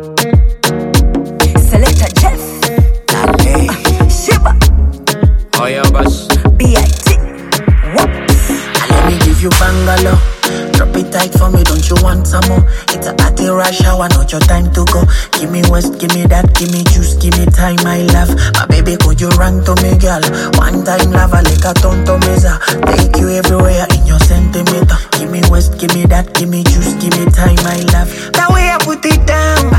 Selector Jeff. Shiba. Oh yeah, boss. B.I.T. Whoops. Let me give you bungalow. Drop it tight for me, don't you want some more? It's a party rush hour, not your time to go. Give me west, give me that, give me juice, give me time, my love. My baby, could you run to me, girl? One time love, like a ton to meza. Take you everywhere in your centimeter. Give me west, give me that, give me juice, give me time, my love. That way I put it down,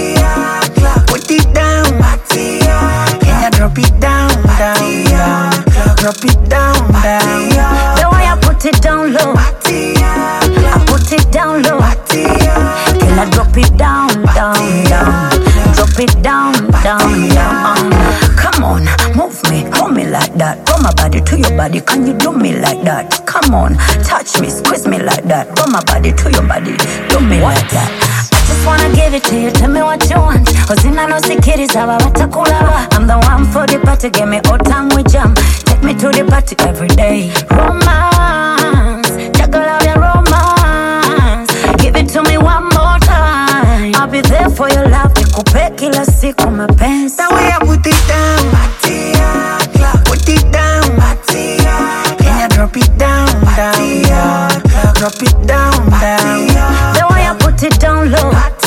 put it down, can you drop it down, down, drop it down, down. The way I put it down low, I put it down low. Can I drop it down, down, down? Drop it down, down, down. Come on, move me, hold me like that. Put my body to your body, can you do me like that? Come on, touch me, squeeze me like that. Put my body to your body, do me like that. I just wanna give it to you, tell me what you want. Ozina no sikiris, aba batakula. I'm the one for the party, give me all time we jam. Take me to the party every day. Romance, juggle out your romance. Give it to me one more time. I'll be there for your love, nikupe kila siku mapenzi. That way I put it down, put it down, can you drop it down, down, drop it down, down. The way I put it down low,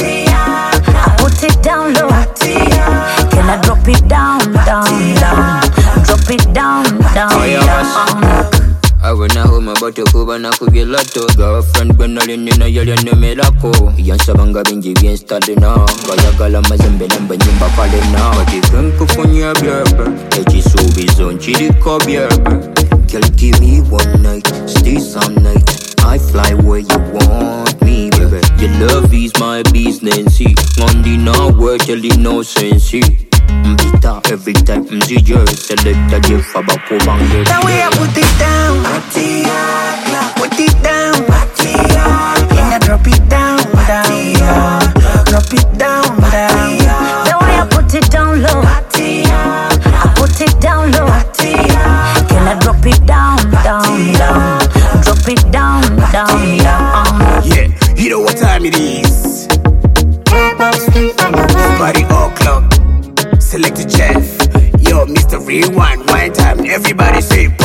I put it down low. Can I drop it down, down, down? Drop it down, down, Oh yeah, down. Abona homa bato kuba na kugelato. Girlfriend gwenali nina yali nemelako. Yansabanga bingi byinstade na. Bayagala mazembe nembe nyimba pale na. Batifenkufunya byebe. Ekisuubizo nkiriko byebe. Girl, give me one night, stay some night. I fly where you want me, baby. Your love is my business. Mondi na word, tell you no sense. Mbita every time, mzijur. Select a gift about Kubang. That way I put it down, put it down, can you drop it down, down, drop it down, down. The way I put it down low, I put it down low. Can I drop it down, down, down? Drop it down, down, down. Yeah, you know what time it is. Body o'clock. Select a Jeff. Yo, Mr. Rewind, one time. Everybody say